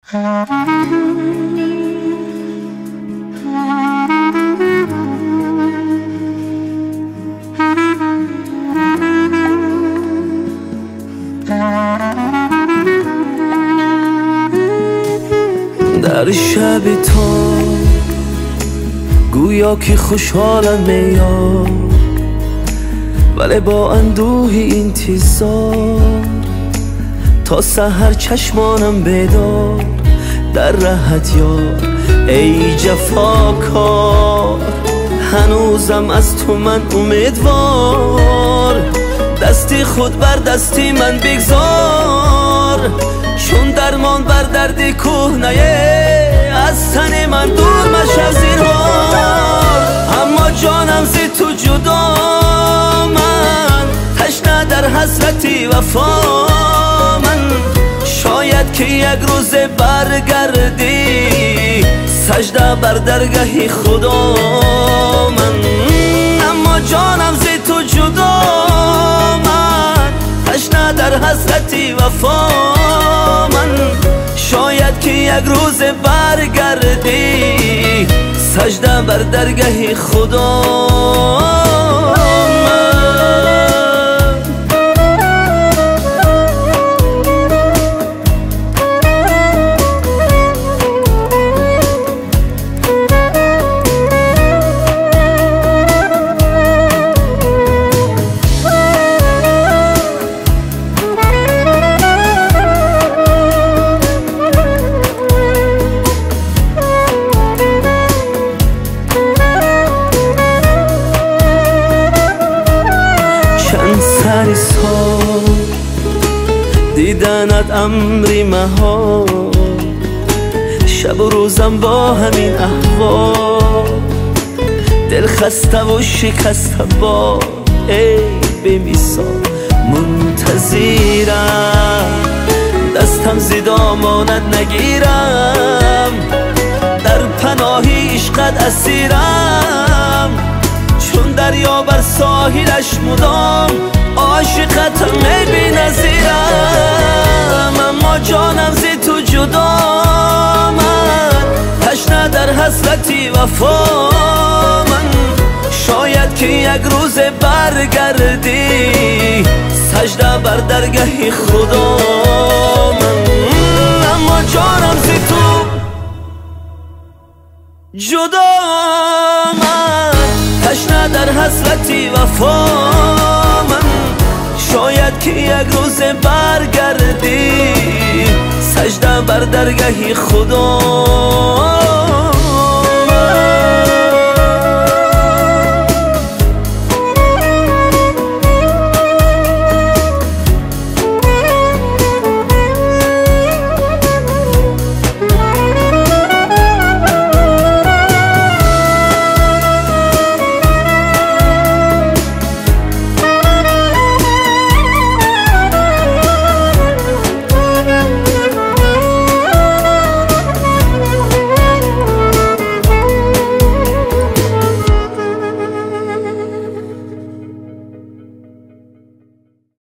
در شب تو گویا که خوشحالم میاد، ولی با اندوهی انتظار تا سحر چشمانم بیدار در رهت یار. ای جفاکار هنوزم از تو من امیدوار، دستی خود بر دستی من بگذار، چون درمان بر درد کهنه از تن من دور مشو زینهار. اما جانم زی تو جدا، من تشنه در حسرتی وفا، من شاید که یک روز برگردی سجده بر درگاه خدا من. اما جانم زی تو جدا، من تشنه در حسرتی وفا، من شاید که یک روز برگردی سجده بر درگاه خدا من. سری سال دیدنت امری محال، شب و روزم با همین احوال، دل خسته و شکسته با ای بمیسان منتظرم، دستم زی دامانت نگیرم، در پناهی عشقت اسیرم، چون دریا بر ساحلش مدام عاشقت می نظیرم. اما جانم زی تو جدا، من تشنه در حسرتی وفا، من شاید که یک روز برگردی سجده بر درگاه خدا من. اما جانم زی تو جدا، من تشنه در حسرتی وفا، من شاید که یک روز برگردی سجده بر درگاه خدا.